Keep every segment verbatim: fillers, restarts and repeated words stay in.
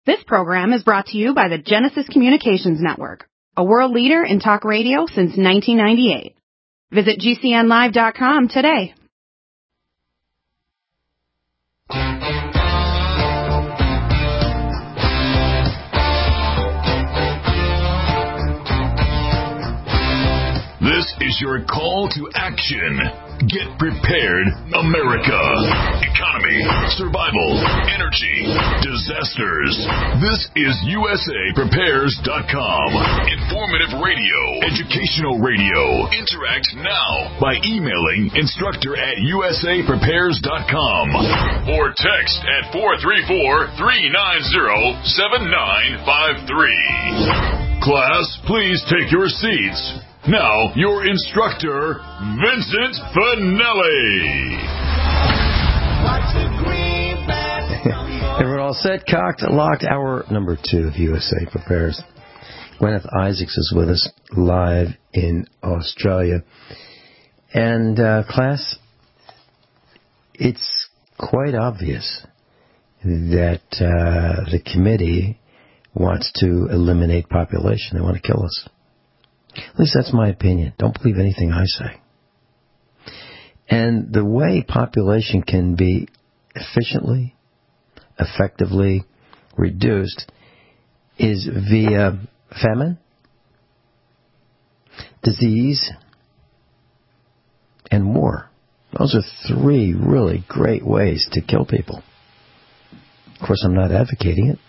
This program is brought to you by the Genesis Communications Network, a world leader in talk radio since nineteen ninety-eight. Visit G C N live dot com today. This is your call to action. Get prepared, America. Economy, survival, energy, disasters. This is U S A Prepares dot com. Informative radio, educational radio. Interact now by emailing instructor at U S A Prepares dot com or text at four three four, three nine zero, seven nine five three. Class, please take your seats. Now, your instructor, Vincent Finelli. And we're all set, cocked, locked. Hour number two of U S A Prepares. Gwyneth Isaacs is with us live in Australia. And, uh, class, it's quite obvious that uh, the committee wants to eliminate population. They want to kill us. At least that's my opinion. Don't believe anything I say. And the way population can be efficiently, effectively reduced is via famine, disease, and war. Those are three really great ways to kill people. Of course, I'm not advocating it.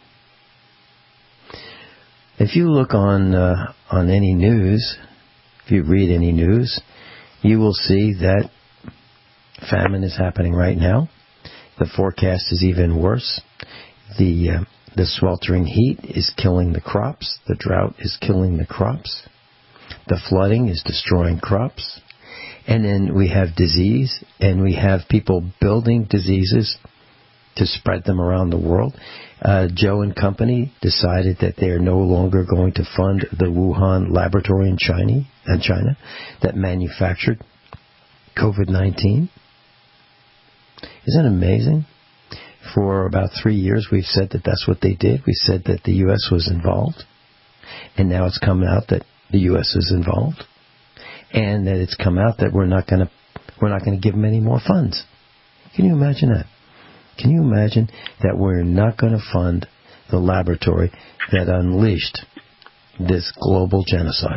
If you look on uh, on any news, if you read any news, you will see that famine is happening right now. The forecast is even worse. The uh, the sweltering heat is killing the crops. The drought is killing the crops. The flooding is destroying crops. And then we have disease, and we have people building diseases to spread them around the world. Uh, Joe and company decided that they are no longer going to fund the Wuhan laboratory in China, in China that manufactured COVID nineteen. Isn't it amazing? For about three years, we've said that that's what they did. We said that the U S was involved, and now it's come out that the U S is involved, and that it's come out that we're not going to we're not going to give them any more funds. Can you imagine that? Can you imagine that we're not going to fund the laboratory that unleashed this global genocide?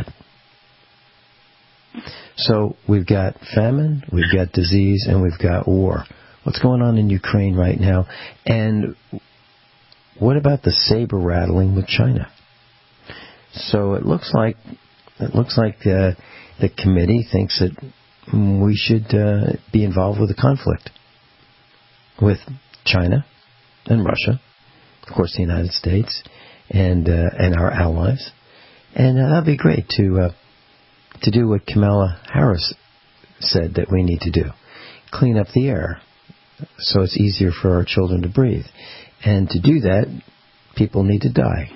So we've got famine, we've got disease, and we've got war. What's going on in Ukraine right now? And what about the saber rattling with China? So it looks like it looks like uh, the committee thinks that we should uh, be involved with the conflict with China and Russia, of course the United States, and uh, and our allies. And uh, that'd be great to uh, to do what Kamala Harris said that we need to do. Clean up the air so it's easier for our children to breathe. And to do that, people need to die.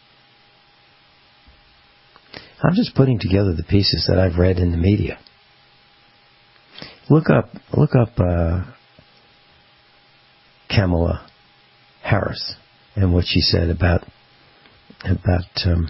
I'm just putting together the pieces that I've read in the media. Look up, look up uh, Kamala Harris and what she said about about um,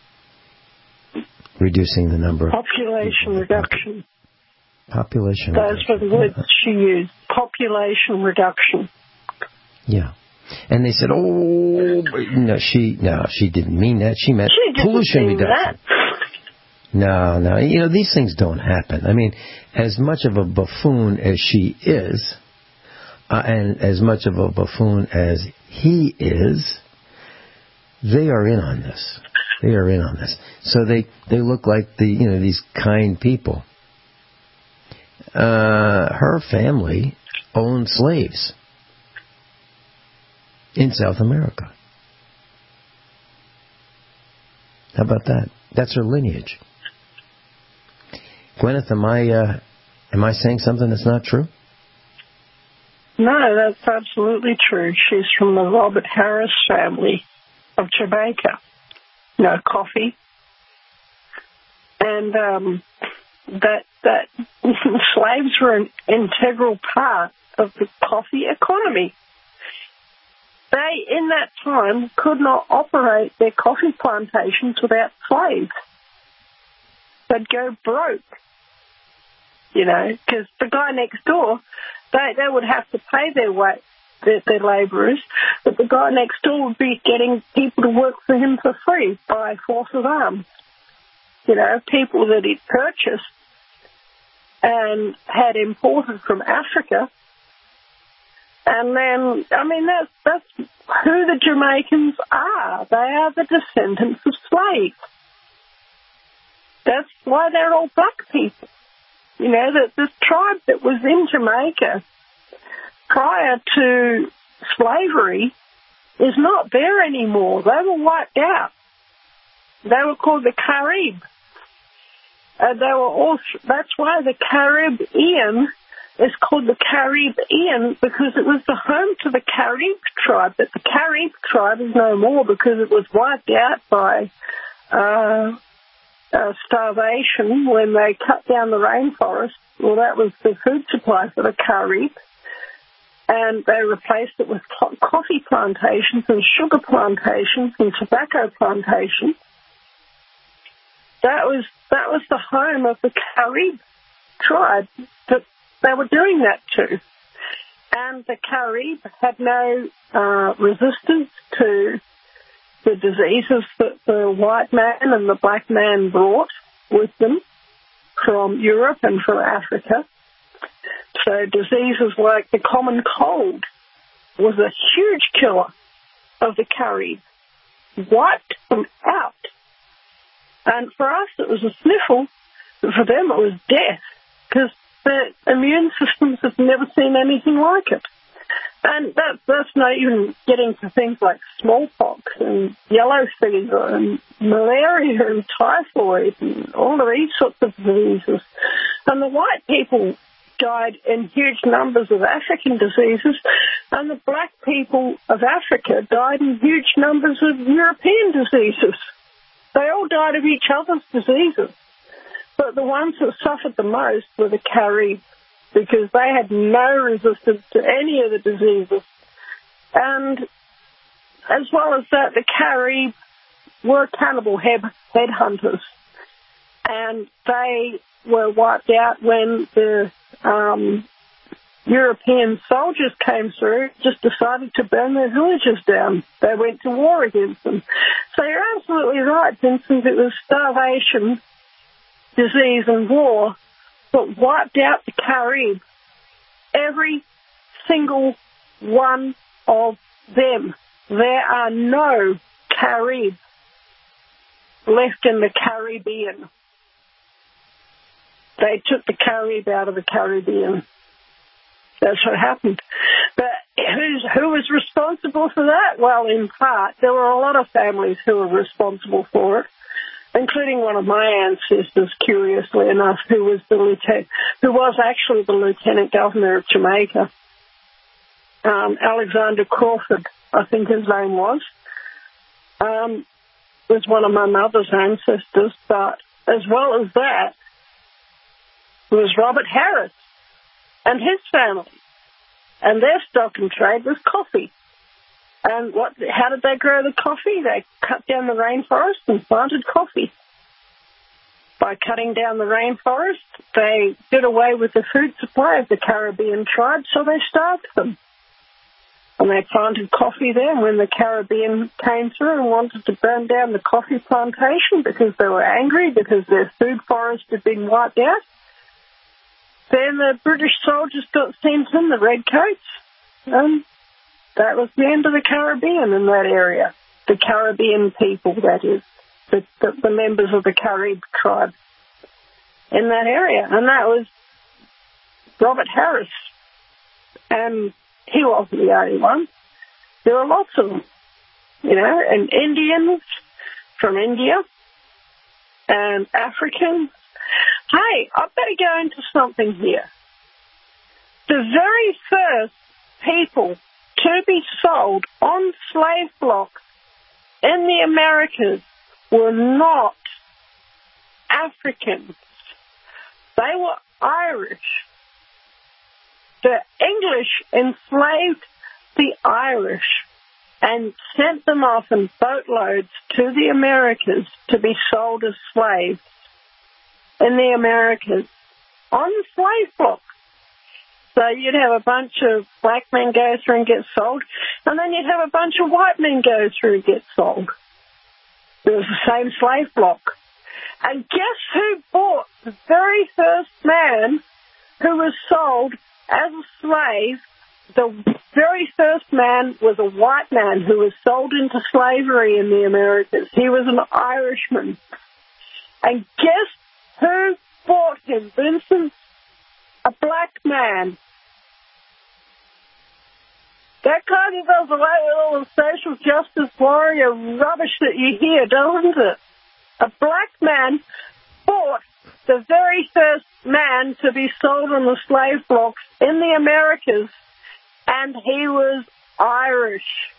reducing the number of population reduction. Population. Those reduction. were the words she used. Population reduction. Yeah, and they said, "Oh, no, she no, she didn't mean that. She meant she didn't pollution mean reduction." That. No, no, you know these things don't happen. I mean, as much of a buffoon as she is, uh, and as much of a buffoon as he is, they are in on this. They are in on this. So they they look like the you know these kind people. Uh, her family owned slaves in South America. How about that? That's her lineage. Gwyneth, am I uh, am I saying something that's not true? No, that's absolutely true. She's from the Robert Harris family of Jamaica. No coffee. And um, that that slaves were an integral part of the coffee economy. they, in that time, could not operate their coffee plantations without slaves. They'd go broke, you know, because the guy next door, they, they would have to pay their way, their, their labourers, but the guy next door would be getting people to work for him for free by force of arms. You know, people that he'd purchased and had imported from Africa. And then, I mean, that's, that's who the Jamaicans are. They are the descendants of slaves. That's why they're all black people. You know, that this tribe that was in Jamaica prior to slavery is not there anymore. They were wiped out. They were called the Carib. Uh, they were all, that's why the Caribbean is called the Caribbean, because it was the home to the Carib tribe. But the Carib tribe is no more because it was wiped out by uh, uh, starvation when they cut down the rainforest. Well, that was the food supply for the Carib. And they replaced it with co- coffee plantations and sugar plantations and tobacco plantations. That was that was the home of the Carib tribe that they were doing that to. And the Carib had no uh, resistance to the diseases that the white man and the black man brought with them from Europe and from Africa. So diseases like the common cold was a huge killer of the Carib. Wiped them out. And for us, it was a sniffle, but for them, it was death, because their immune systems have never seen anything like it. And that, that's not even getting to things like smallpox and yellow fever and malaria and typhoid and all of these sorts of diseases. And the white people died in huge numbers of African diseases, and the black people of Africa died in huge numbers of European diseases. They all died of each other's diseases. But the ones that suffered the most were the Carib, because they had no resistance to any of the diseases. And as well as that, the Carib were cannibal head headhunters. And they were wiped out when the um, European soldiers came through, just decided to burn their villages down. They went to war against them. So you're absolutely right, Vincent. It was starvation, disease, and war that wiped out the Carib. Every single one of them. There are no Carib left in the Caribbean. They took the Carib out of the Caribbean. That's what happened. But who's, who was responsible for that? Well, in part, there were a lot of families who were responsible for it, including one of my ancestors, curiously enough, who was the lieutenant, who was actually the lieutenant governor of Jamaica. Um, Alexander Crawford, I think his name was, um, was one of my mother's ancestors. But as well as that, was Robert Harris and his family, and their stock and trade was coffee. And what? How did they grow the coffee? They cut down the rainforest and planted coffee. By cutting down the rainforest, they did away with the food supply of the Caribbean tribes, so they starved them. And they planted coffee there, and when the Caribbean came through and wanted to burn down the coffee plantation because they were angry because their food forest had been wiped out, then the British soldiers got sent in, the redcoats, and that was the end of the Caribbean in that area. The Caribbean people, that is, the, the, the members of the Carib tribe in that area. And that was Robert Harris. And he wasn't the only one. There were lots of them, you know, and Indians from India and Africans. Hey, I better go into something here. The very first people to be sold on slave blocks in the Americas were not Africans. They were Irish. The English enslaved the Irish and sent them off in boatloads to the Americas to be sold as slaves in the Americas on the slave block. So you'd have a bunch of black men go through and get sold, and then you'd have a bunch of white men go through and get sold. It was the same slave block. And guess who bought the very first man who was sold as a slave? The very first man was a white man who was sold into slavery in the Americas. He was an Irishman. And guess who bought him, Vincent? A black man. That kind of goes away with all the social justice warrior rubbish that you hear, doesn't it? A black man bought the very first man to be sold on the slave blocks in the Americas, and he was Irish.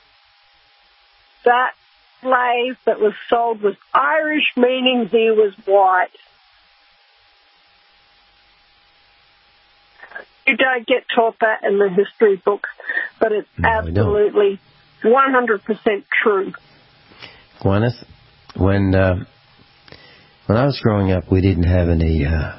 That slave that was sold was Irish, meaning he was white. You don't get taught that in the history books, but it's no, absolutely one hundred percent true. Gwyneth, when uh, when I was growing up, we didn't have any uh,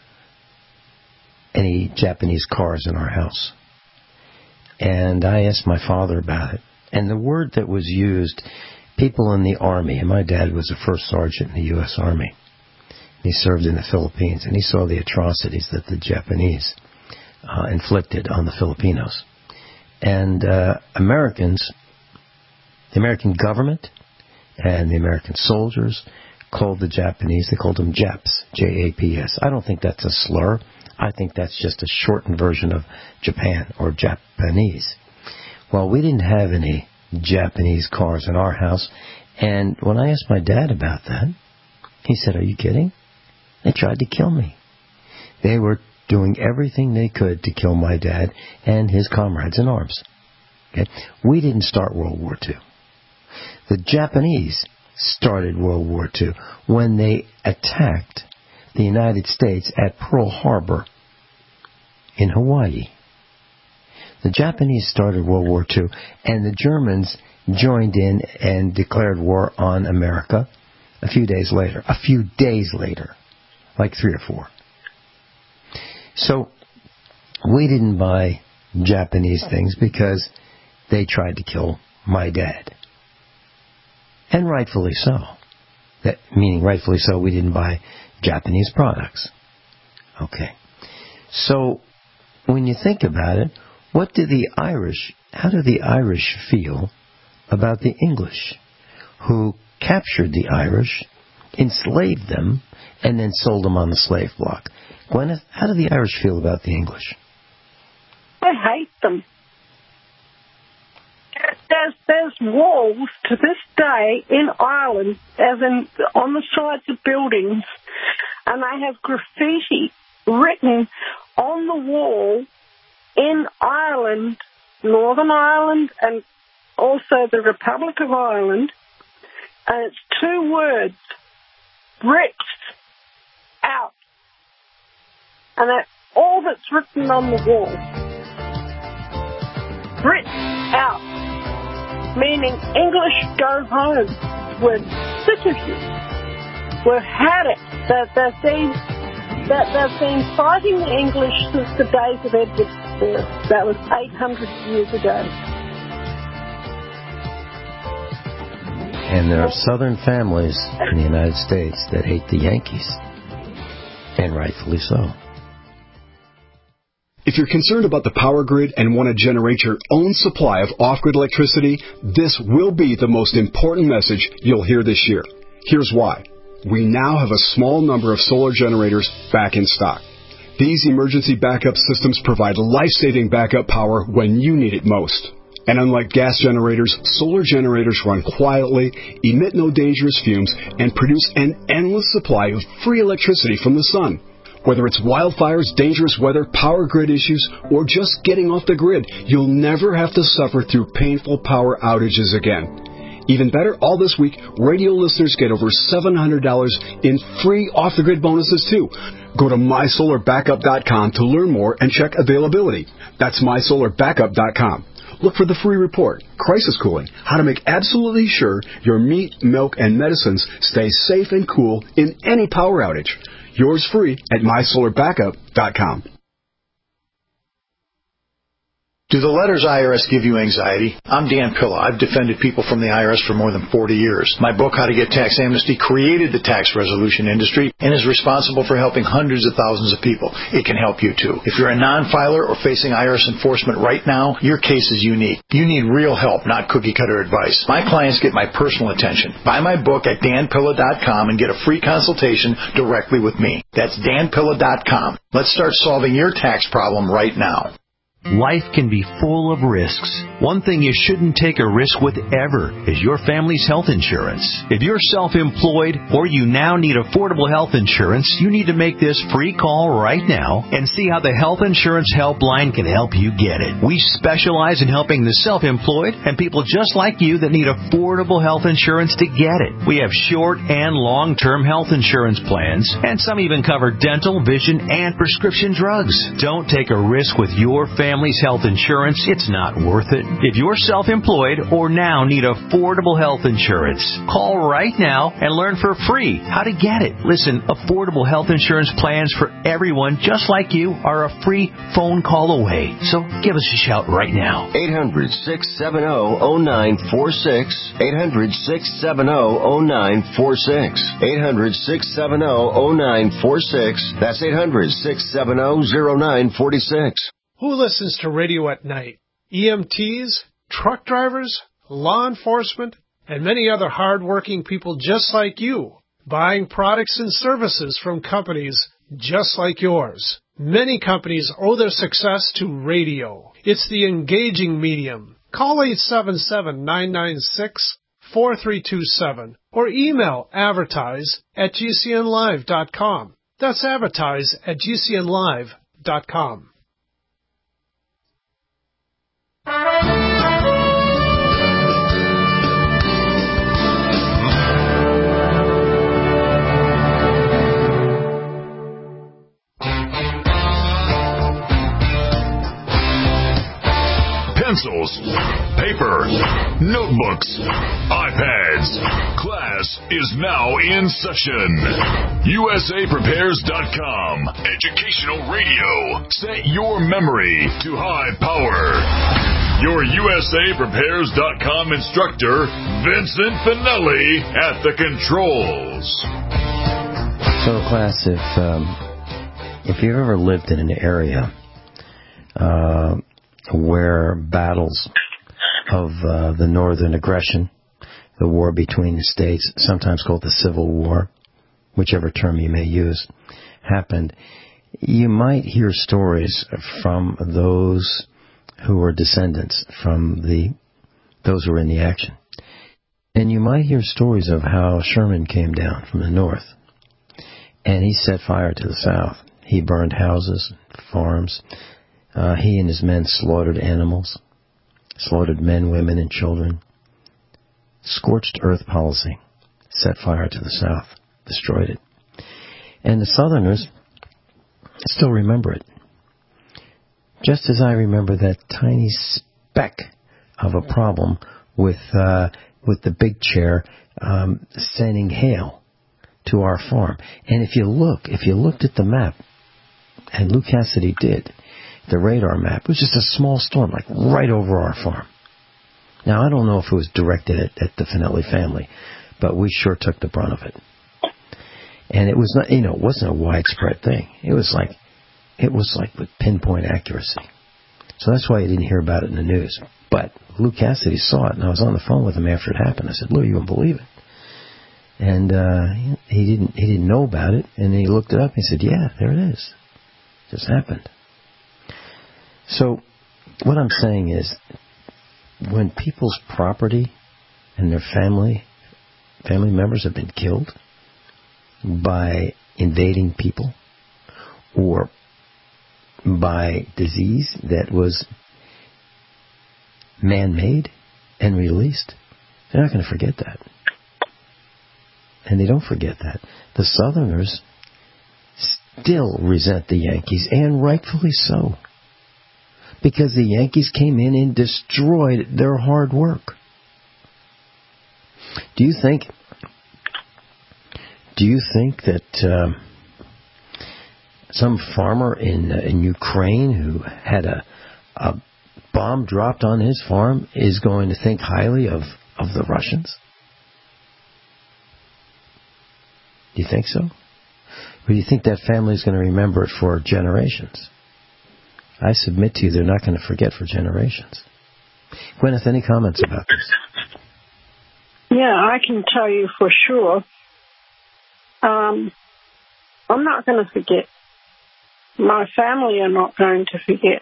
any Japanese cars in our house, and I asked my father about it. And the word that was used, people in the Army, and my dad was a first sergeant in the U S Army. He served in the Philippines, and he saw the atrocities that the Japanese Uh, inflicted on the Filipinos. And uh, Americans, the American government and the American soldiers called the Japanese, they called them Japs, J A P S. I don't think that's a slur. I think that's just a shortened version of Japan or Japanese. Well, we didn't have any Japanese cars in our house. And when I asked my dad about that, he said, "Are you kidding? They tried to kill me. They were doing everything they could to kill my dad and his comrades in arms." Okay? We didn't start World War Two. The Japanese started World War Two when they attacked the United States at Pearl Harbor in Hawaii. The Japanese started World War Two, and the Germans joined in and declared war on America a few days later. A few days later. Like three or four. So, we didn't buy Japanese things because they tried to kill my dad. And rightfully so. That meaning rightfully so, we didn't buy Japanese products. Okay. So, when you think about it, what do the Irish, how do the Irish feel about the English, who captured the Irish, enslaved them, and then sold them on the slave block? Gwyneth, how do the Irish feel about the English? I hate them. There's, there's walls to this day in Ireland, as in on the sides of buildings, and they have graffiti written on the wall in Ireland, Northern Ireland, and also the Republic of Ireland, and it's two words, Brits out. And that's all that's written on the wall. Brits out. Meaning English go home. We're sick of you. We've had it. That they've been, that they've been fighting the English since the days of Edward the First. That was eight hundred years ago. And there are Southern families in the United States that hate the Yankees. And rightfully so. If you're concerned about the power grid and want to generate your own supply of off-grid electricity, this will be the most important message you'll hear this year. Here's why. We now have a small number of solar generators back in stock. These emergency backup systems provide life-saving backup power when you need it most. And unlike gas generators, solar generators run quietly, emit no dangerous fumes, and produce an endless supply of free electricity from the sun. Whether it's wildfires, dangerous weather, power grid issues, or just getting off the grid, you'll never have to suffer through painful power outages again. Even better, all this week, radio listeners get over seven hundred dollars in free off-the-grid bonuses, too. Go to my solar backup dot com to learn more and check availability. That's my solar backup dot com. look for the free report, Crisis Cooling, how to make absolutely sure your meat, milk, and medicines stay safe and cool in any power outage. Yours free at my solar backup dot com. Do the letters I R S give you anxiety? I'm Dan Pilla. I've defended people from the I R S for more than forty years. My book, How to Get Tax Amnesty, created the tax resolution industry and is responsible for helping hundreds of thousands of people. It can help you, too. If you're a non-filer or facing I R S enforcement right now, your case is unique. You need real help, not cookie-cutter advice. My clients get my personal attention. Buy my book at dan pilla dot com and get a free consultation directly with me. That's dan pilla dot com. Let's start solving your tax problem right now. Life can be full of risks. One thing you shouldn't take a risk with ever is your family's health insurance. If you're self-employed or you now need affordable health insurance, you need to make this free call right now and see how the Health Insurance Helpline can help you get it. We specialize in helping the self-employed and people just like you that need affordable health insurance to get it. We have short and long-term health insurance plans, and some even cover dental, vision, and prescription drugs. Don't take a risk with your family. Family's health insurance, it's not worth it. If you're self-employed or now need affordable health insurance, call right now and learn for free how to get it. Listen, affordable health insurance plans for everyone just like you are a free phone call away. So give us a shout right now. eight hundred, six seven zero, zero nine four six. eight hundred, six seven zero, zero nine four six. eight hundred, six seven zero, zero nine four six. That's eight hundred, six seven zero, zero nine four six. Who listens to radio at night? E M Ts, truck drivers, law enforcement, and many other hard-working people just like you, buying products and services from companies just like yours. Many companies owe their success to radio. It's the engaging medium. Call eight seven seven, nine nine six, four three two seven or email advertise at g c n live dot com. That's advertise at g c n live dot com. Pencils, paper, notebooks, iPads. Class is now in session. U S A Prepares dot com. Educational radio. Set your memory to high power. Your U S A Prepares dot com instructor, Vincent Finelli, at the controls. So, class, if um, if you've ever lived in an area uh, where battles of uh, the Northern aggression, the war between the states, sometimes called the Civil War, whichever term you may use, happened, you might hear stories from those who were descendants from the those who were in the action. And you might hear stories of how Sherman came down from the north, and he set fire to the south. He burned houses, farms. Uh, he and his men slaughtered animals, slaughtered men, women, and children. Scorched earth policy, set fire to the south, destroyed it. And the Southerners still remember it. Just as I remember that tiny speck of a problem with uh, with the big chair um, sending hail to our farm. And if you look, if you looked at the map, and Lou Cassidy did, the radar map, it was just a small storm, like right over our farm. Now, I don't know if it was directed at, at the Finelli family, but we sure took the brunt of it. And it was not, you know, it wasn't a widespread thing. It was like, it was like with pinpoint accuracy. So that's why you didn't hear about it in the news. But Lou Cassidy saw it, and I was on the phone with him after it happened. I said, Lou, you won't believe it. And uh, he didn't he didn't know about it, and he looked it up, and he said, yeah, there it is. It just happened. So what I'm saying is, when people's property and their family, family members have been killed by invading people or by disease that was man-made and released, they're not going to forget that. And they don't forget that. The Southerners still resent the Yankees, and rightfully so. because the Yankees came in and destroyed their hard work. Do you think? Do you think that um, some farmer in uh, in Ukraine who had a, a bomb dropped on his farm is going to think highly of, of the Russians? Do you think so? Or do you think that family is going to remember it for generations? I submit to you, they're not going to forget for generations. Gwyneth, any comments about this? Yeah, I can tell you for sure. Um, I'm not going to forget. My family are not going to forget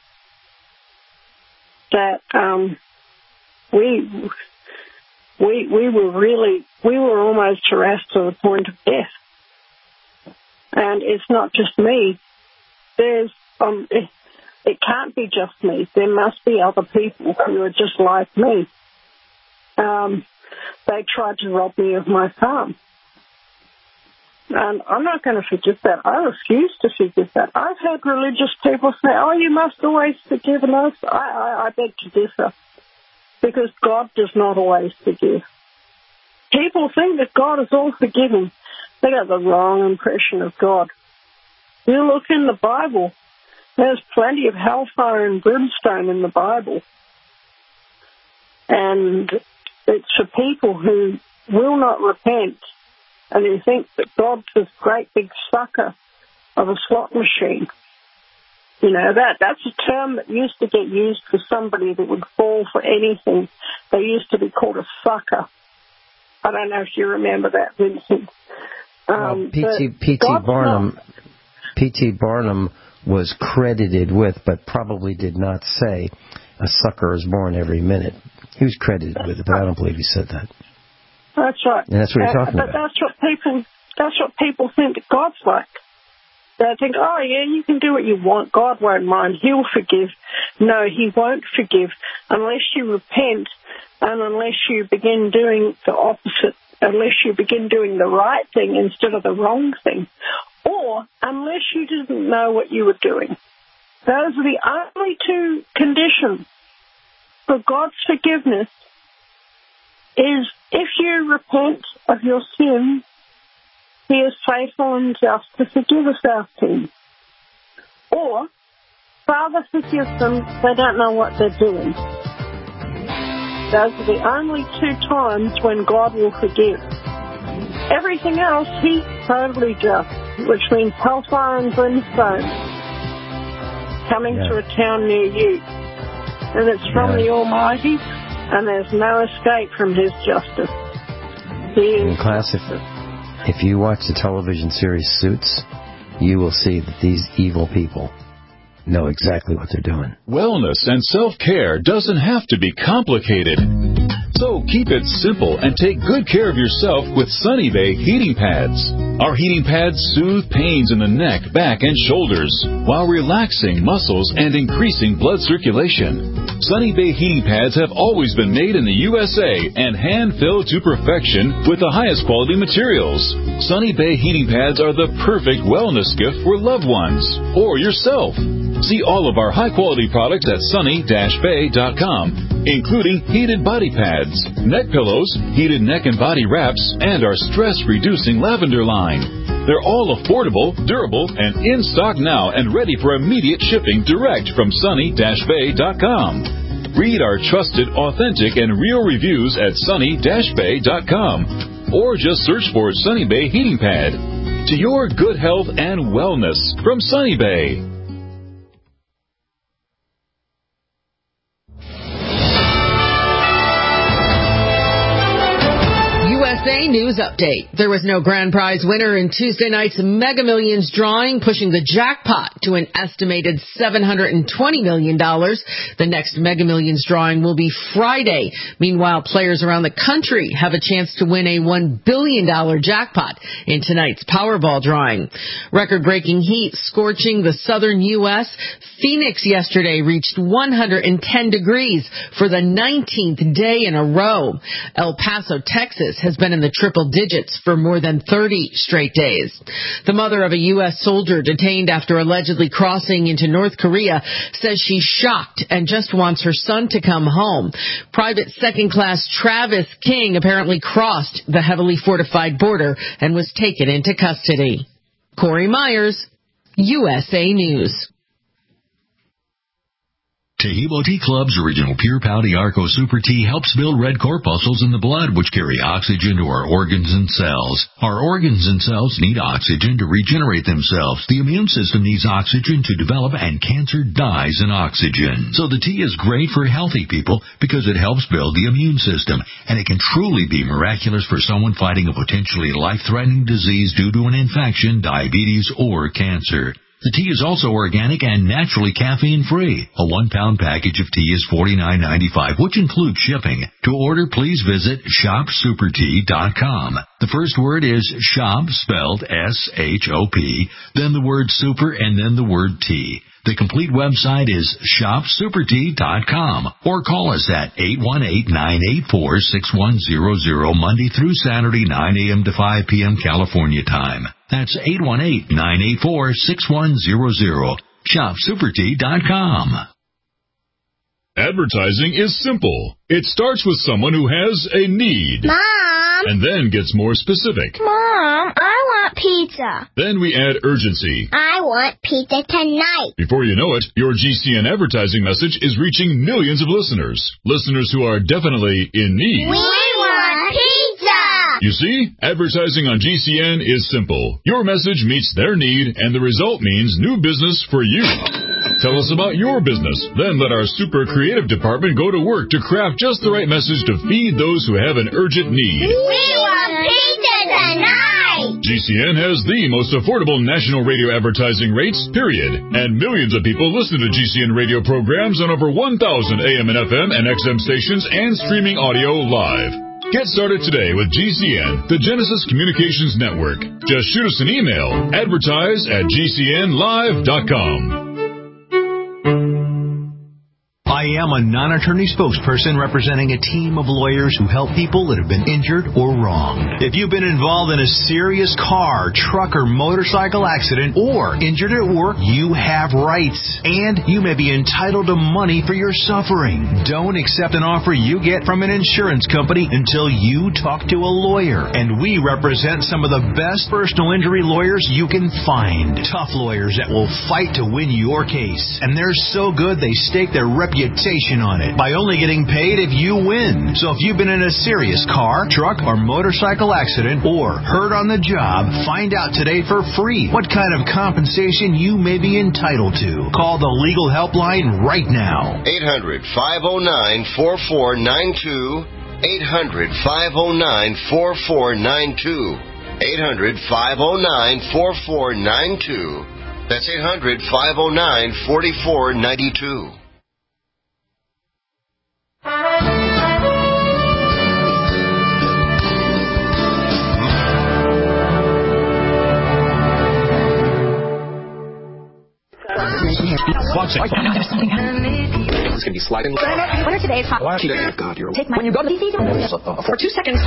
that um, we we we were really we were almost harassed to the point of death. And it's not just me. There's um, it, it can't be just me. There must be other people who are just like me. Um, they tried to rob me of my farm. And I'm not going to forget that. I refuse to forget that. I've had religious people say, oh, you must always forgive. And I, I, I beg to differ, because God does not always forgive. People think that God is all forgiving. They got the wrong impression of God. You look in the Bible, there's plenty of hellfire and brimstone in the Bible. And it's for people who will not repent and who think that God's this great big sucker of a slot machine. You know, that that's a term that used to get used for somebody that would fall for anything. They used to be called a sucker. I don't know if you remember that, Vincent. Um, well, P T Barnum, P T Barnum was credited with, but probably did not say, a sucker is born every minute. He was credited with it, but I don't believe he said that. That's right. And that's what you're talking uh, about. But that's what people, that's what people think that God's like. They think, oh, yeah, you can do what you want. God won't mind. He'll forgive. No, he won't forgive unless you repent and unless you begin doing the opposite, unless you begin doing the right thing instead of the wrong thing, or unless you didn't know what you were doing. Those are the only two conditions for God's forgiveness, is if you repent of your sin, he is faithful and just to forgive us our sins. Or, Father, forgive them, they don't know what they're doing. Those are the only two times when God will forgive. Everything else, he's totally just, which means hellfire and brimstone coming yeah. to a town near you. And it's from yeah. the Almighty, and there's no escape from his justice. He is. In class, if, if you watch the television series Suits, you will see that these evil people know exactly what they're doing. Wellness and self-care doesn't have to be complicated. So keep it simple and take good care of yourself with Sunny Bay heating pads. Our heating pads soothe pains in the neck, back, and shoulders while relaxing muscles and increasing blood circulation. Sunny Bay heating pads have always been made in the U S A and hand-filled to perfection with the highest quality materials. Sunny Bay heating pads are the perfect wellness gift for loved ones or yourself. See all of our high-quality products at sunny dash bay dot com, including heated body pads, neck pillows, heated neck and body wraps, and our stress-reducing lavender line. They're all affordable, durable, and in stock now and ready for immediate shipping direct from sunny dash bay dot com. Read our trusted, authentic, and real reviews at sunny dash bay dot com, or just search for Sunny Bay Heating Pad. To your good health and wellness from Sunny Bay. U S A News Update. There was no grand prize winner in Tuesday night's Mega Millions drawing, pushing the jackpot to an estimated seven hundred twenty million dollars. The next Mega Millions drawing will be Friday. Meanwhile, players around the country have a chance to win a one billion dollars jackpot in tonight's Powerball drawing. Record-breaking heat scorching the southern U S Phoenix yesterday reached one hundred ten degrees for the nineteenth day in a row. El Paso, Texas has been in the triple digits for more than thirty straight days. The mother of a U S soldier detained after allegedly crossing into North Korea says she's shocked and just wants her son to come home. Private second-class Travis King apparently crossed the heavily fortified border and was taken into custody. Corey Myers, U S A News. Taheebo Tea Club's original Pure Pouty Arco Super Tea helps build red corpuscles in the blood, which carry oxygen to our organs and cells. Our organs and cells need oxygen to regenerate themselves. The immune system needs oxygen to develop, and cancer dies in oxygen. So the tea is great for healthy people because it helps build the immune system, and it can truly be miraculous for someone fighting a potentially life-threatening disease due to an infection, diabetes, or cancer. The tea is also organic and naturally caffeine-free. A one-pound package of tea is forty-nine ninety-five, which includes shipping. To order, please visit shop super tea dot com. The first word is shop, spelled S H O P, then the word super, and then the word tea. The complete website is shop super tea dot com, or call us at eight one eight, nine eight four, six one zero zero Monday through Saturday, nine a.m. to five p.m. California time. That's eight one eight, nine eight four, six one zero zero. shop super tea dot com. Advertising is simple. It starts with someone who has a need. Mom! And then gets more specific. Mom, I want pizza. Then we add urgency. I want pizza tonight. Before you know it, your G C N advertising message is reaching millions of listeners. Listeners who are definitely in need. We want pizza! You see, advertising on G C N is simple. Your message meets their need, and the result means new business for you. Tell us about your business. Then let our super creative department go to work to craft just the right message to feed those who have an urgent need. We want pizza tonight! G C N has the most affordable national radio advertising rates, period. And millions of people listen to G C N radio programs on over one thousand A M and F M and X M stations and streaming audio live. Get started today with G C N, the Genesis Communications Network. Just shoot us an email, advertise at G C N live dot com. I am a non-attorney spokesperson representing a team of lawyers who help people that have been injured or wronged. If you've been involved in a serious car, truck, or motorcycle accident, or injured at work, you have rights, and you may be entitled to money for your suffering. Don't accept an offer you get from an insurance company until you talk to a lawyer, and we represent some of the best personal injury lawyers you can find. Tough lawyers that will fight to win your case, and they're so good they stake their reputation on it by only getting paid if you win. So if you've been in a serious car, truck, or motorcycle accident, or hurt on the job, find out today for free what kind of compensation you may be entitled to. Call the legal helpline right now. eight hundred, five oh nine, four four nine two. eight hundred, five oh nine, four four nine two. eight hundred, five oh nine, four four nine two. That's eight hundred, five oh nine, four four nine two. Watch it. It's going to be sliding. Winner today's hot. Watch it. Oh, God, you're... Take my... When you go to... For two seconds.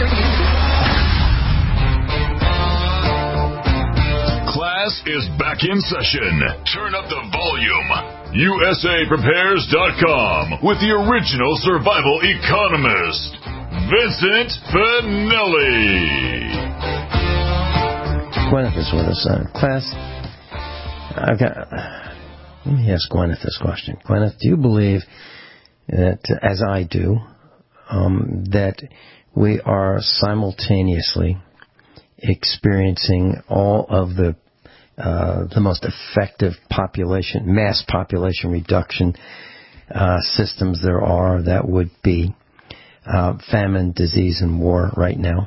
Class is back in session. Turn up the volume. U S A Prepares dot com with the original survival economist, Vincent Finelli. Gwyneth is with us. Uh, class, I've got... Let me ask Gwyneth this question. Gwyneth, do you believe that, as I do, um, that we are simultaneously experiencing all of the uh, the most effective population, mass population reduction uh, systems there are that would be uh, famine, disease, and war right now?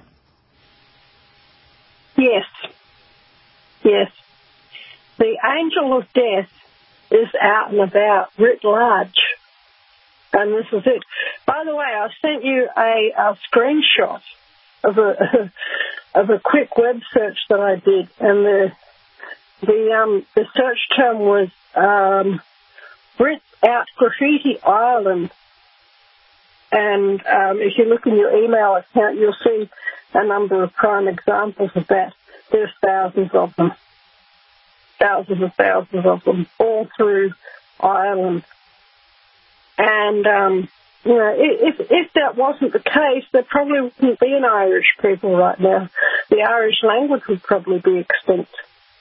Yes. Yes. The angel of death is out and about writ large. And this is it. By the way, I sent you a, a screenshot of a of a quick web search that I did, and the the um the search term was um Brit out Graffiti Island. And um, if you look in your email account, you'll see a number of prime examples of that. There's thousands of them, thousands and thousands of them, all through Ireland. And, um, you know, if, if that wasn't the case, there probably wouldn't be an Irish people right now. The Irish language would probably be extinct.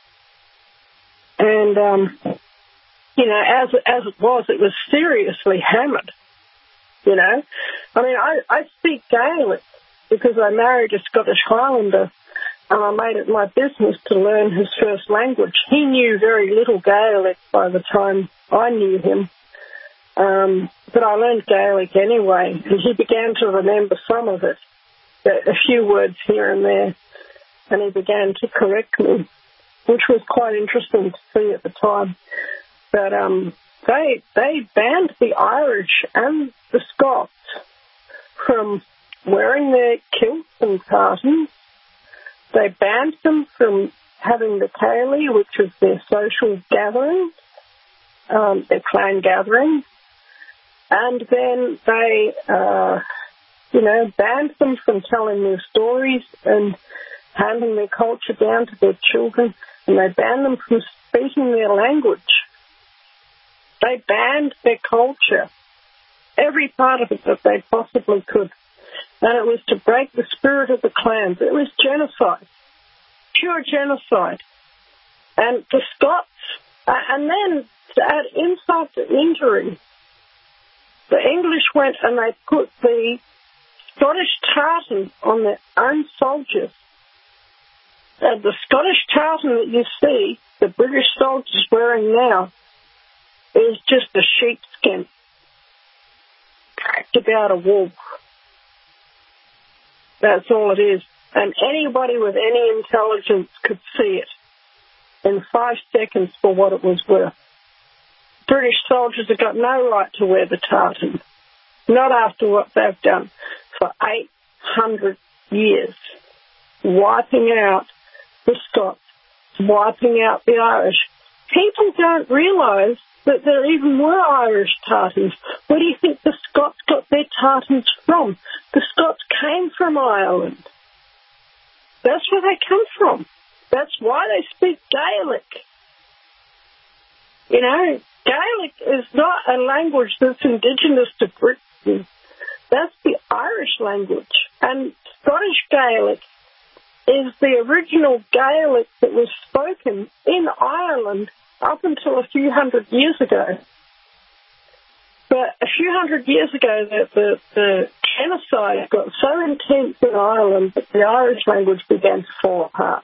And, um, you know, as, as it was, it was seriously hammered, you know. I mean, I, I speak Gaelic because I married a Scottish Highlander, and I made it my business to learn his first language. He knew very little Gaelic by the time I knew him, um, but I learned Gaelic anyway, and he began to remember some of it, a few words here and there, and he began to correct me, which was quite interesting to see at the time. But um, they they banned the Irish and the Scots from wearing their kilts and tartans. They banned them from having the Cayley, which is their social gathering, um, their clan gathering. And then they, uh, you know, banned them from telling their stories and handing their culture down to their children. And they banned them from speaking their language. They banned their culture, every part of it that they possibly could. And it was to break the spirit of the clans. It was genocide, pure genocide. And the Scots, uh, and then to add insult to injury, the English went and they put the Scottish tartan on their own soldiers. Uh, the Scottish tartan that you see the British soldiers wearing now is just a sheepskin packed about a wolf. That's all it is. And anybody with any intelligence could see it in five seconds for what it was worth. British soldiers have got no right to wear the tartan, not after what they've done for eight hundred years, wiping out the Scots, wiping out the Irish. People don't realise that there even were Irish tartans. Where do you think the Scots got their tartans from? The Scots came from Ireland. That's where they come from. That's why they speak Gaelic. You know, Gaelic is not a language that's indigenous to Britain. That's the Irish language. And Scottish Gaelic is the original Gaelic that was spoken in Ireland up until a few hundred years ago. But a few hundred years ago, the, the, the genocide got so intense in Ireland that the Irish language began to fall apart.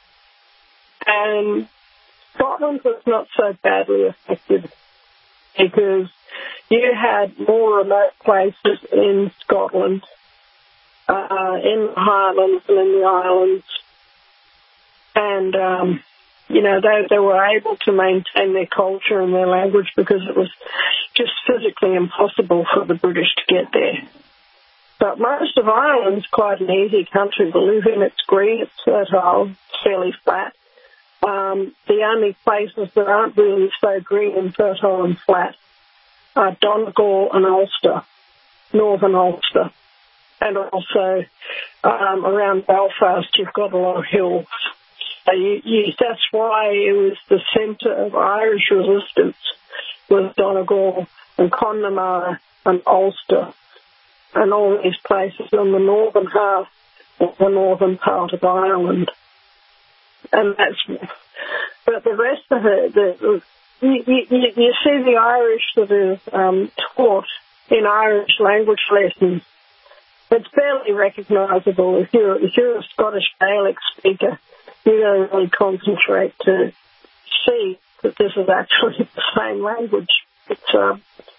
And Scotland was not so badly affected because you had more remote places in Scotland, uh, in the Highlands and in the islands. And, um, you know, they, they were able to maintain their culture and their language because it was just physically impossible for the British to get there. But most of Ireland's quite an easy country to live in. It's green, it's fertile, it's fairly flat. Um, the only places that aren't really so green and fertile and flat are Donegal and Ulster, northern Ulster. And also um, around Belfast, you've got a lot of hills. So you, you, that's why it was the centre of Irish resistance, was Donegal and Connemara and Ulster and all these places on the northern half of the northern part of Ireland. And that's, but the rest of it, the, you, you, you see the Irish that is um, taught in Irish language lessons. It's barely recognisable. If you're, if you're a Scottish Gaelic speaker, you don't really concentrate to see that this is actually the same language. It's, uh,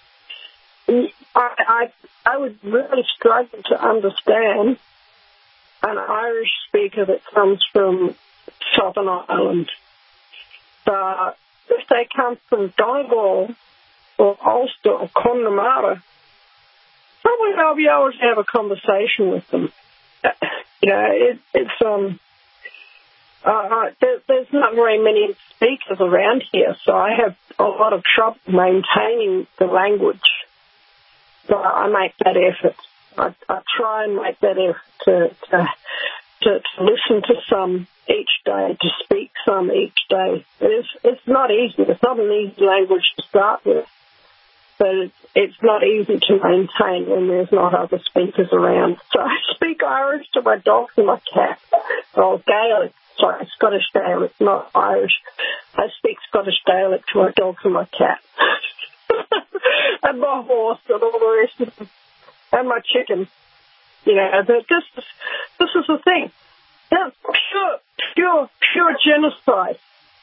I, I, I would really struggle to understand an Irish speaker that comes from Southern Ireland. But if they come from Donegal or Ulster or Connemara, probably I'll be able to have a conversation with them. You know, it, it's um, uh, there, there's not very many speakers around here, so I have a lot of trouble maintaining the language. So I make that effort. I, I try and make that effort to, to, to, to listen to some each day, to speak some each day. It's, it's not easy. It's not an easy language to start with. But it's, it's not easy to maintain when there's not other speakers around. So I speak Irish to my dogs and my cat. Or Gaelic. Sorry, Scottish Gaelic, not Irish. I speak Scottish Gaelic to my dogs and my cat. And my horse and all the rest of them. And my chicken. You know, but this is, this is the thing. That's pure, pure, pure genocide.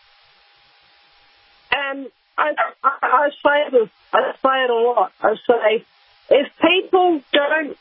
And I, I, I say this, I say it a lot. I say, if people don't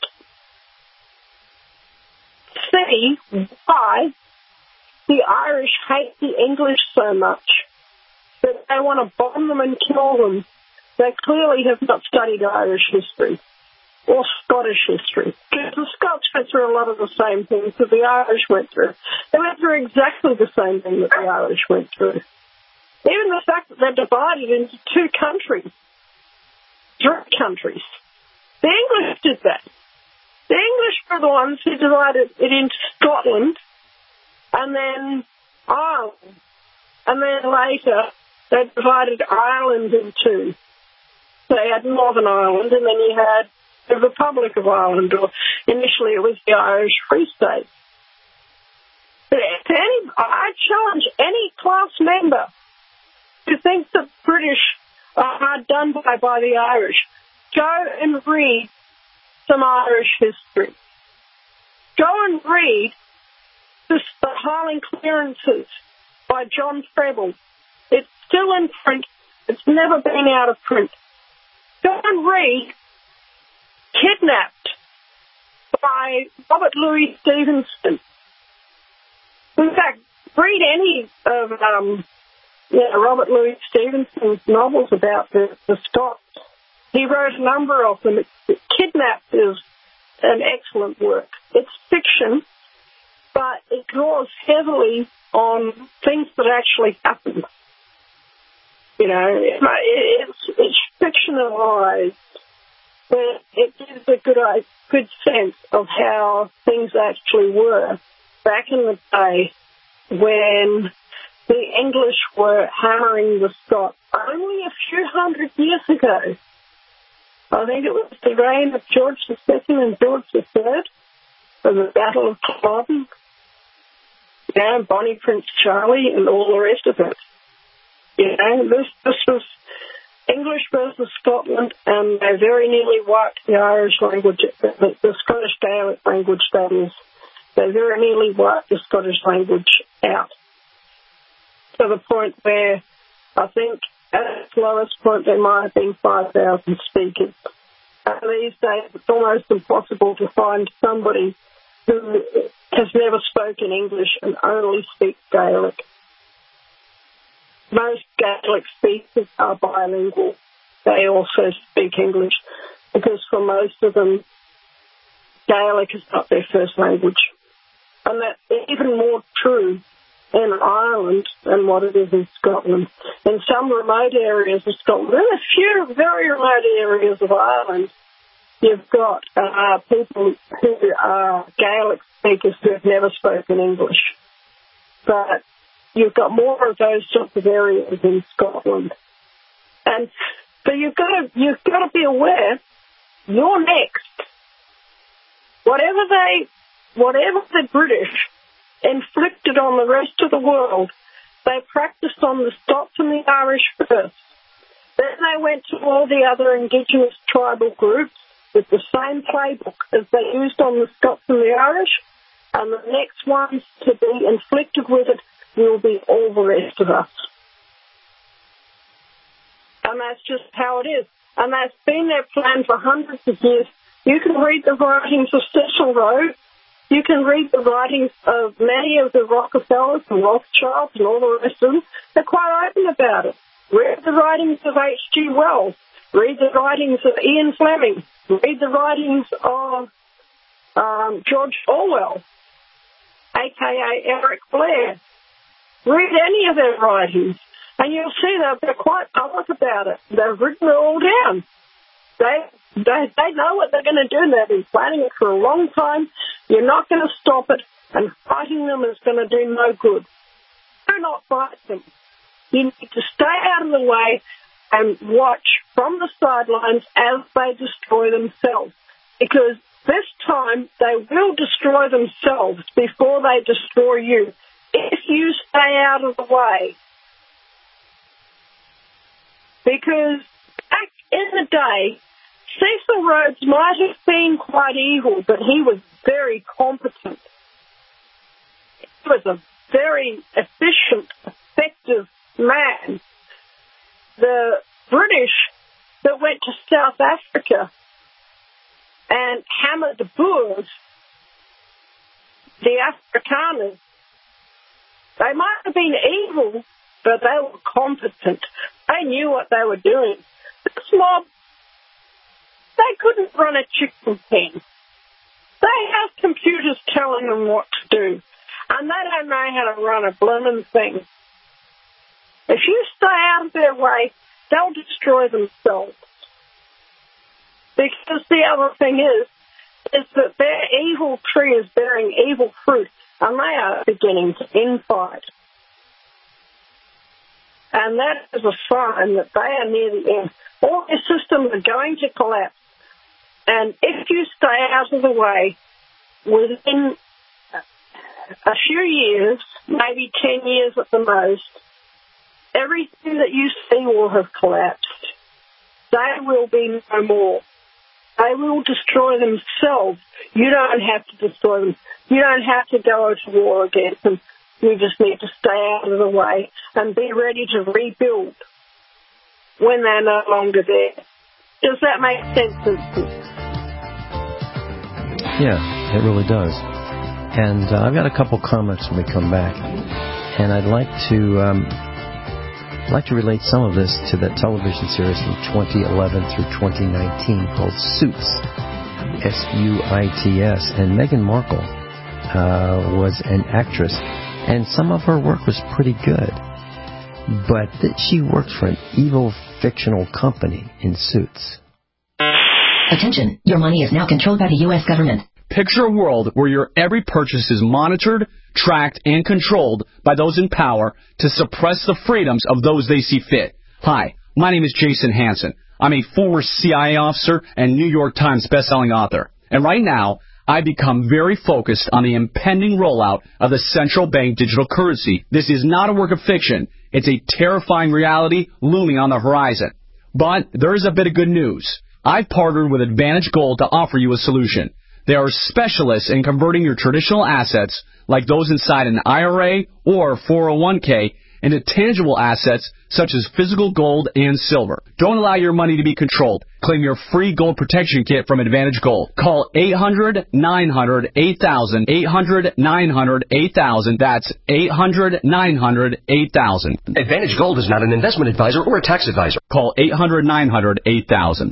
see why the Irish hate the English so much that they want to bomb them and kill them, they clearly have not studied Irish history or Scottish history. Because the Scots went through a lot of the same things that the Irish went through. They went through exactly the same thing that the Irish went through. Even the fact that they're divided into two countries, three countries. The English did that. The English were the ones who divided it into Scotland and then Ireland. And then later, they divided Ireland in two. So you had Northern Ireland, and then you had the Republic of Ireland, or initially it was the Irish Free State. But to any, I challenge any class member who thinks that British are hard done by by the Irish, go and read some Irish history. Go and read this, the Highland Clearances by John Treble. It's still in print. It's never been out of print. Go and read Kidnapped by Robert Louis Stevenson. In fact, read any of um, yeah, Robert Louis Stevenson's novels about the, the Scots. He wrote a number of them. It, Kidnapped is an excellent work. It's fiction, but it draws heavily on things that actually happened. You know, it, it's, it's fictionalized, but it gives a good, a good sense of how things actually were back in the day when the English were hammering the Scots only a few hundred years ago. I think it was the reign of George the Second and George the Third, of the Battle of Culloden, you know, Bonnie Prince Charlie and all the rest of it. You know, this, this was English versus Scotland, and they very nearly wiped the Irish language, the, the Scottish Gaelic language, that is. They very nearly wiped the Scottish language out. To the point where I think at its lowest point there might have been five thousand speakers. And these days it's almost impossible to find somebody who has never spoken English and only speaks Gaelic. Most Gaelic speakers are bilingual. They also speak English because for most of them, Gaelic is not their first language. And that's even more true in Ireland than what it is in Scotland. In some remote areas of Scotland, in a few very remote areas of Ireland, you've got uh, people who are Gaelic speakers who have never spoken English. But you've got more of those sorts of areas in Scotland. And so you've got to, you've got to be aware, you're next. Whatever they, whatever the British inflicted on the rest of the world, they practiced on the Scots and the Irish first. Then they went to all the other indigenous tribal groups with the same playbook as they used on the Scots and the Irish, and the next ones to be inflicted with it will be all the rest of us. And that's just how it is. And that's been their plan for hundreds of years. You can read the writings of Cecil Rhodes. You can read the writings of many of the Rockefellers and Rothschilds and all the rest of them. They're quite open about it. Read the writings of H G Wells. Read the writings of Ian Fleming. Read the writings of um, George Orwell, a k a. Eric Blair. Read any of their writings, and you'll see that they're quite public about it. They've written it all down. They, they, they know what they're going to do. They've been planning it for a long time. You're not going to stop it, and fighting them is going to do no good. Do not fight them. You need to stay out of the way and watch from the sidelines as they destroy themselves. Because this time they will destroy themselves before they destroy you if you stay out of the way. Because back in the day, Cecil Rhodes might have been quite evil, but he was very competent. He was a very efficient, effective man. The British that went to South Africa and hammered the Boers, the Afrikaners, they might have been evil, but they were competent. They knew what they were doing. This mob, they couldn't run a chicken pen. They have computers telling them what to do, and they don't know how to run a blooming thing. If you stay out of their way, they'll destroy themselves. Because the other thing is, is that their evil tree is bearing evil fruit, and they are beginning to infight. And that is a sign that they are near the end. All their systems are going to collapse. And if you stay out of the way, within a few years, maybe ten years at the most, everything that you see will have collapsed. They will be no more. They will destroy themselves. You don't have to destroy them. You don't have to go to war against them. You just need to stay out of the way and be ready to rebuild when they're no longer there. Does that make sense? Yeah, it really does. And uh, I've got a couple comments when we come back. And I'd like to... Um, I'd like to relate some of this to that television series from twenty eleven through twenty nineteen called Suits, S U I T S. And Meghan Markle uh, was an actress, and some of her work was pretty good. But th- she worked for an evil fictional company in Suits. Attention, your money is now controlled by the U S government. Picture a world where your every purchase is monitored, tracked, and controlled by those in power to suppress the freedoms of those they see fit. Hi, my name is Jason Hansen. I'm a former C I A officer and New York Times bestselling author. And right now, I've become very focused on the impending rollout of the central bank digital currency. This is not a work of fiction. It's a terrifying reality looming on the horizon. But there is a bit of good news. I've partnered with Advantage Gold to offer you a solution. They are specialists in converting your traditional assets, like those inside an I R A or four oh one k, into tangible assets such as physical gold and silver. Don't allow your money to be controlled. Claim your free gold protection kit from Advantage Gold. Call eight hundred, nine hundred, eight thousand, eight hundred, nine hundred, eight thousand. That's eight hundred, nine hundred, eight thousand. Advantage Gold is not an investment advisor or a tax advisor. Call eight hundred, nine hundred, eight thousand.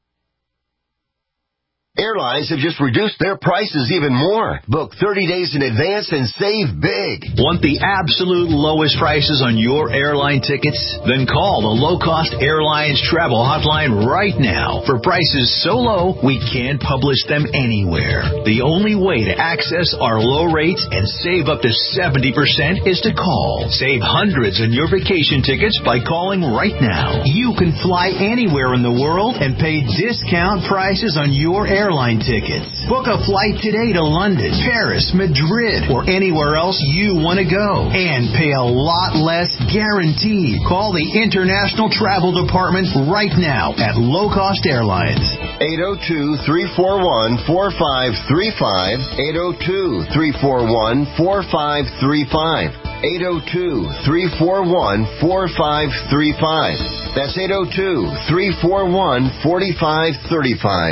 Airlines have just reduced their prices even more. Book thirty days in advance and save big. Want the absolute lowest prices on your airline tickets? Then call the Low Cost Airlines Travel Hotline right now. For prices so low, we can't publish them anywhere. The only way to access our low rates and save up to seventy percent is to call. Save hundreds on your vacation tickets by calling right now. You can fly anywhere in the world and pay discount prices on your airline Airline tickets. Book a flight today to London, Paris, Madrid, or anywhere else you want to go. And pay a lot less guaranteed. Call the International Travel Department right now at Low Cost Airlines. eight oh two, three four one, four five three five. eight oh two, three four one, four five three five. eight oh two, three four one, four five three five. That's eight oh two, three four one, four five three five.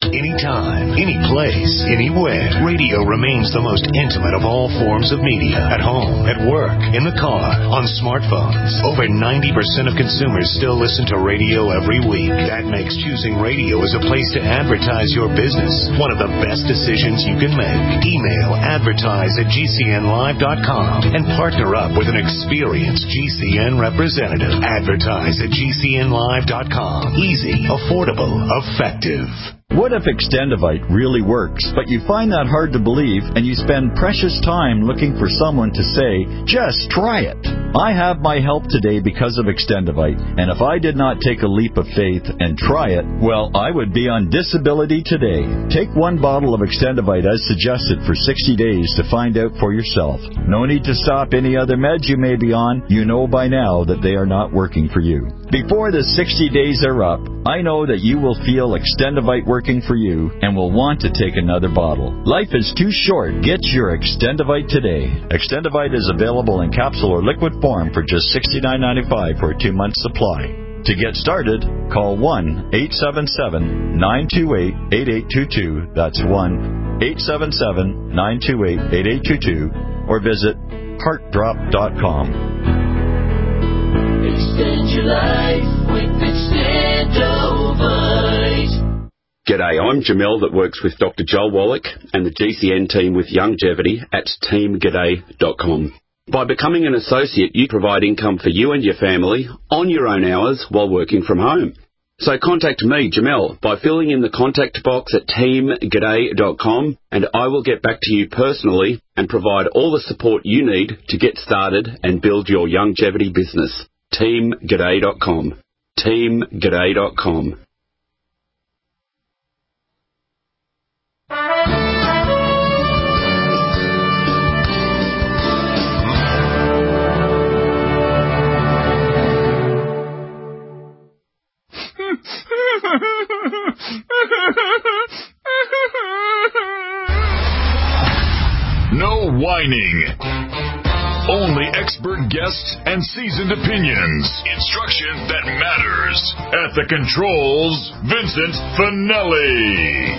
Anytime, any place, anywhere, radio remains the most intimate of all forms of media. At home, at work, in the car, on smartphones. Over ninety percent of consumers still listen to radio every week. That makes choosing radio as a place to advertise your business one of the best decisions you can make. Email advertise at G C N live dot com and partner up with an experienced G C N representative. Advertise at G C N live dot com. Easy, affordable, effective. What if Extendivite really works, but you find that hard to believe and you spend precious time looking for someone to say, just try it? I have my help today because of Extendivite, and if I did not take a leap of faith and try it, well, I would be on disability today. Take one bottle of Extendivite as suggested for sixty days to find out for yourself. No need to stop any other meds you may be on. You know by now that they are not working for you. Before the sixty days are up, I know that you will feel Extendivite working for you and will want to take another bottle. Life is too short. Get your Extendivite today. Extendivite is available in capsule or liquid form for just sixty-nine ninety-five for a two-month supply. To get started, call one eight seven seven, nine two eight, eight eight two two. That's one eight seven seven, nine two eight, eight eight two two. Or visit heart drop dot com. Extend your life with Extendivite. G'day, I'm Jamel that works with Doctor Joel Wallach and the G C N team with Longevity at team g'day dot com. By becoming an associate, you provide income for you and your family on your own hours while working from home. So contact me, Jamel, by filling in the contact box at team g'day dot com, and I will get back to you personally and provide all the support you need to get started and build your longevity business. team g'day dot com. team g'day dot com. No whining. Only expert guests and seasoned opinions. Instruction that matters. At the controls, Vincent Finelli.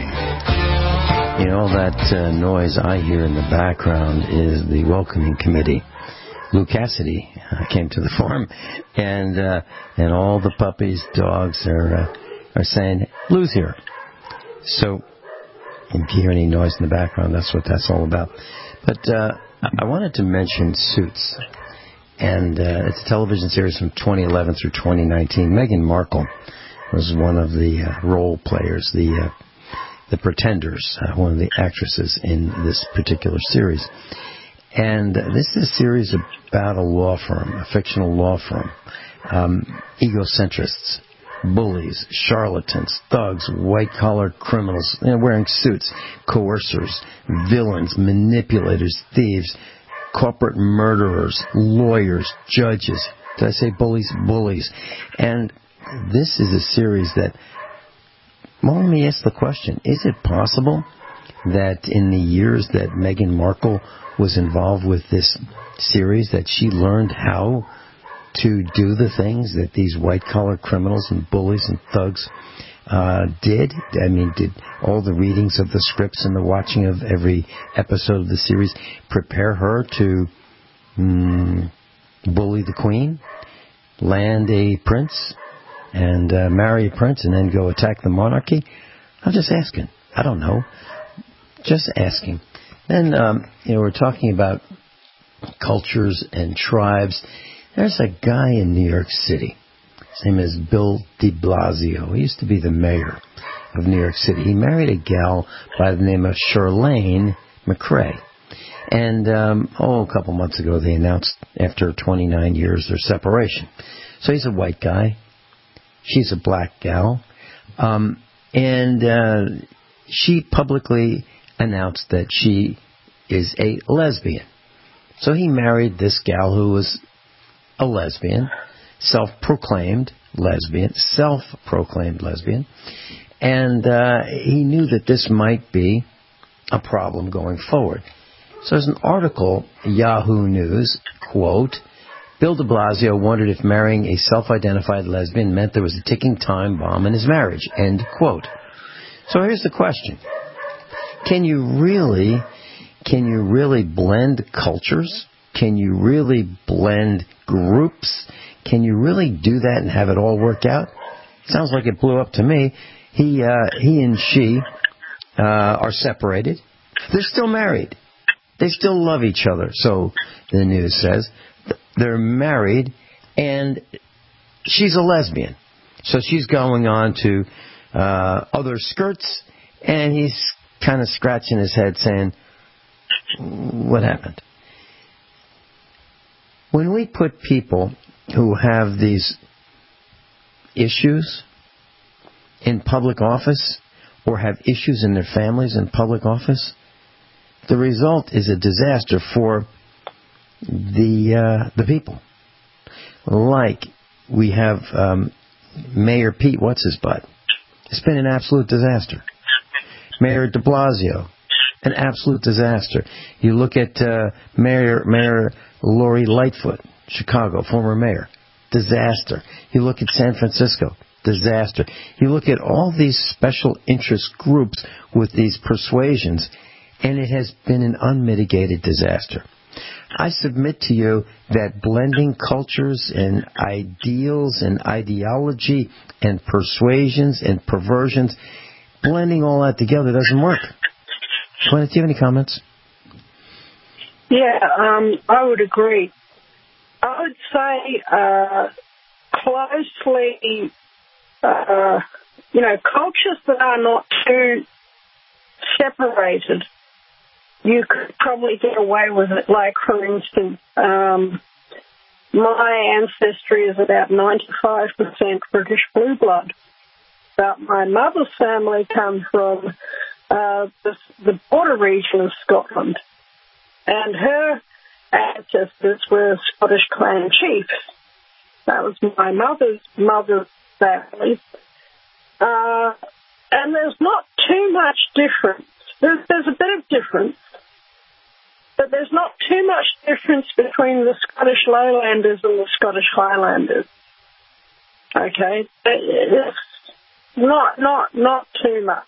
You know, that uh, noise I hear in the background is the welcoming committee. Lou Cassidy uh, came to the farm, and uh, and all the puppies, dogs are uh, are saying, Lou's here. So if you hear any noise in the background, that's what that's all about. But uh, I wanted to mention Suits, and uh, it's a television series from twenty eleven through twenty nineteen. Meghan Markle was one of the uh, role players, the uh, the pretenders, uh, one of the actresses in this particular series. And this is a series about a law firm, a fictional law firm, um, egocentrists, bullies, charlatans, thugs, white-collar criminals, you know, wearing suits, coercers, villains, manipulators, thieves, corporate murderers, lawyers, judges. Did I say bullies? Bullies. And this is a series that, well, let me ask the question, is it possible that in the years that Meghan Markle was involved with this series, that she learned how to do the things that these white-collar criminals and bullies and thugs uh, did? I mean, did all the readings of the scripts and the watching of every episode of the series prepare her to mm, bully the queen, land a prince, and uh, marry a prince, and then go attack the monarchy? I'm just asking. I don't know. Just asking. Then, um, you know, we're talking about cultures and tribes. There's a guy in New York City. His name is Bill de Blasio. He used to be the mayor of New York City. He married a gal by the name of Charlene McRae. And, um, oh, a couple months ago they announced after twenty-nine years their separation. So he's a white guy. She's a black gal. Um, and uh, she publicly announced that she is a lesbian. So he married this gal who was a lesbian, self-proclaimed lesbian, self-proclaimed lesbian, and uh, he knew that this might be a problem going forward. So there's an article, Yahoo News, quote, Bill de Blasio wondered if marrying a self-identified lesbian meant there was a ticking time bomb in his marriage, end quote. So here's the question. Can you really, can you really blend cultures? Can you really blend groups? Can you really do that and have it all work out? Sounds like it blew up to me. He, uh, he and she uh, are separated. They're still married. They still love each other, so the news says. They're married, and she's a lesbian. So she's going on to uh, other skirts, and he's kind of scratching his head saying, what happened? When we put people who have these issues in public office or have issues in their families in public office, the result is a disaster for the uh, the people. Like we have um, Mayor Pete, what's his butt? It's been an absolute disaster. Mayor de Blasio, an absolute disaster. You look at uh, Mayor Mayor Lori Lightfoot, Chicago, former mayor, disaster. You look at San Francisco, disaster. You look at all these special interest groups with these persuasions, and it has been an unmitigated disaster. I submit to you that blending cultures and ideals and ideology and persuasions and perversions, blending all that together doesn't work. Glenn, do you have any comments? Yeah, um, I would agree. I would say uh, closely, uh, you know, cultures that are not too separated, you could probably get away with it. Like, for instance, um, my ancestry is about ninety-five percent British blue blood, but my mother's family come from uh, the, the border region of Scotland, and her ancestors were Scottish clan chiefs. That was my mother's mother's family. Uh, and there's not too much difference. There's, there's a bit of difference, but there's not too much difference between the Scottish Lowlanders and the Scottish Highlanders. Okay? It's not, not, not too much.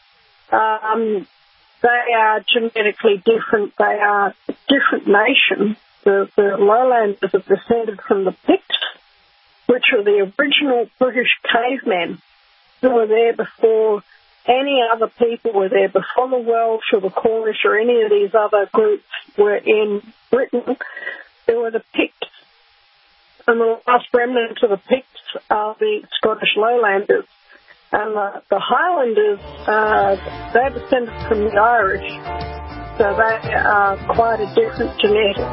Um, they are genetically different. They are a different nation. The, the Lowlanders are descended from the Picts, which are the original British cavemen who were there before any other people were there, before the Welsh or the Cornish or any of these other groups were in Britain. There were the Picts. And the last remnants of the Picts are the Scottish Lowlanders. And the, the Highlanders, uh, they're descended from the Irish, so they are quite a different genetic.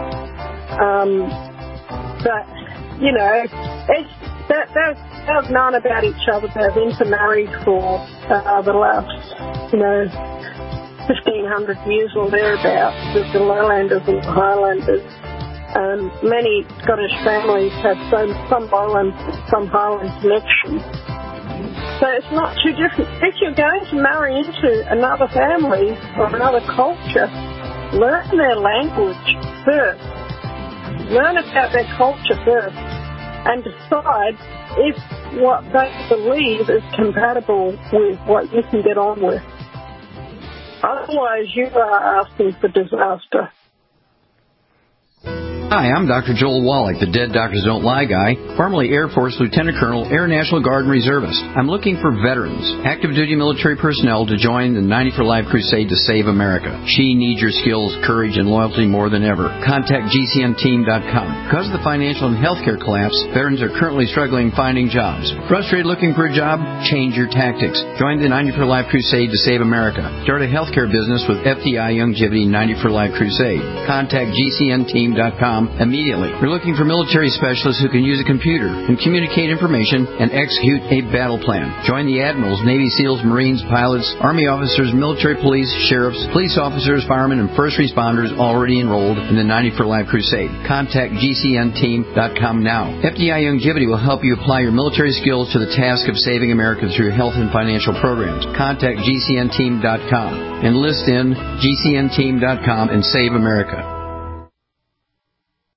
Um, but, you know, it's, that, they've, they've known about each other. They've intermarried for uh, the last, you know, fifteen hundred years or thereabouts, with the Lowlanders and the Highlanders. Um, many Scottish families have some, some Lowland, some Highland connections. So it's not too different. If you're going to marry into another family or another culture, learn their language first. Learn about their culture first and decide if what they believe is compatible with what you can get on with. Otherwise, you are asking for disaster. Hi, I'm Doctor Joel Wallach, the Dead Doctors Don't Lie guy, formerly Air Force Lieutenant Colonel, Air National Guard and Reservist. I'm looking for veterans, active duty military personnel to join the ninety for Life crusade to save America. She needs your skills, courage, and loyalty more than ever. Contact G C N team dot com. Because of the financial and healthcare collapse, veterans are currently struggling finding jobs. Frustrated looking for a job? Change your tactics. Join the ninety for Life crusade to save America. Start a healthcare business with F D I Longevity ninety for Life crusade. Contact G C N team dot com immediately. We're looking for military specialists who can use a computer and communicate information and execute a battle plan. Join the admirals, Navy SEALs, Marines, pilots, Army officers, military police, sheriffs, police officers, firemen, and first responders already enrolled in the ninety for Life crusade. Contact G C N team dot com now. F D I Longevity will help you apply your military skills to the task of saving America through health and financial programs. Contact G C N team dot com. Enlist in G C N team dot com and save America.